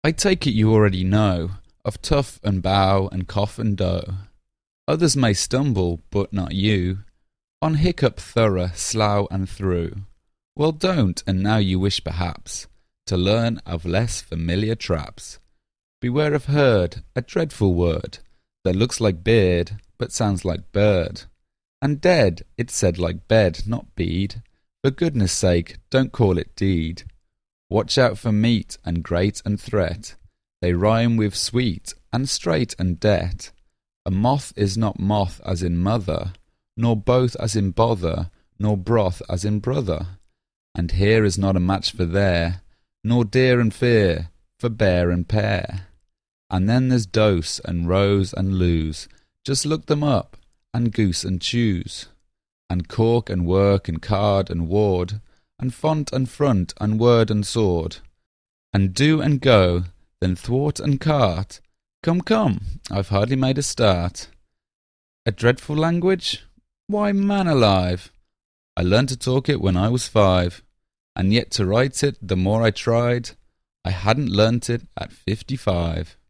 I take it you already know of tough and bow and cough and dough. Others may stumble, but not you, on hiccup thorough, slough and through. Well, don't, and now you wish perhaps to learn of less familiar traps. Beware of herd, a dreadful word, that looks like beard, but sounds like bird. And dead, it's said like bed, not bead. For goodness sake, don't call it deed. Watch out for meat and great and threat. They rhyme with sweet and straight and debt. A moth is not moth as in mother, nor both as in bother, nor broth as in brother. And here is not a match for there, nor dear and fear for bear and pear. And then there's dose and rose and lose, just look them up, and goose and choose. And cork and work and card and ward, and font and front and word and sword. And do and go, then thwart and cart. Come, come, I've hardly made a start. A dreadful language? Why, man alive, I learned to talk it when I was 5, and yet to write it, the more I tried, I hadn't learnt it at 55.